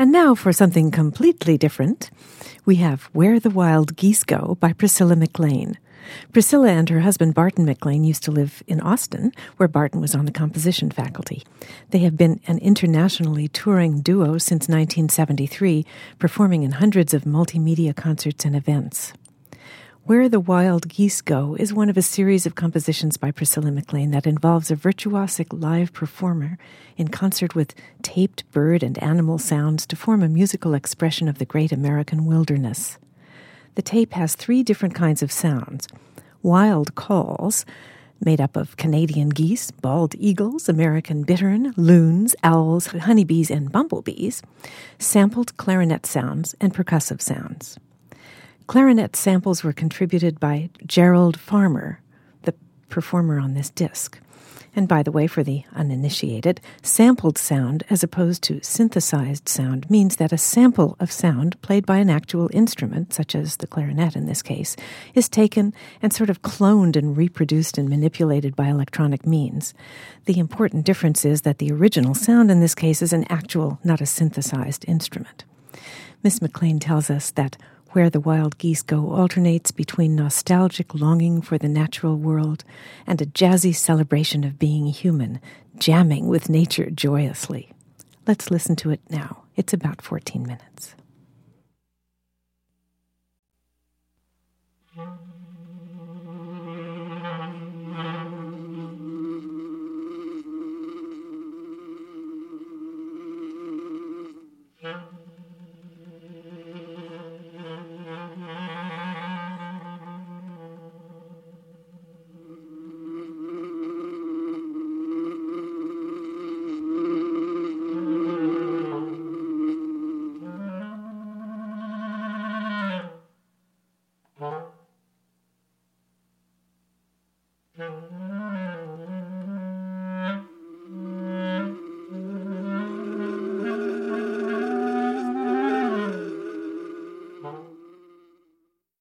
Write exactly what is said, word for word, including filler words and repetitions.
And now for something completely different. We have Where the Wild Geese Go by Priscilla McLean. Priscilla and her husband Barton McLean used to live in Austin, where Barton was on the composition faculty. They have been an internationally touring duo since nineteen seventy-three, performing in hundreds of multimedia concerts and events. Where the Wild Geese Go is one of a series of compositions by Priscilla McLean that involves a virtuosic live performer in concert with taped bird and animal sounds to form a musical expression of the great American wilderness. The tape has three different kinds of sounds: wild calls, made up of Canadian geese, bald eagles, American bittern, loons, owls, honeybees, and bumblebees; sampled clarinet sounds, and percussive sounds. Clarinet samples were contributed by Gerald Farmer, the performer on this disc. And by the way, for the uninitiated, sampled sound as opposed to synthesized sound means that a sample of sound played by an actual instrument, such as the clarinet in this case, is taken and sort of cloned and reproduced and manipulated by electronic means. The important difference is that the original sound in this case is an actual, not a synthesized instrument. Miss McLean tells us that Where the Wild Geese Go alternates between nostalgic longing for the natural world and a jazzy celebration of being human, jamming with nature joyously. Let's listen to it now. It's about fourteen minutes.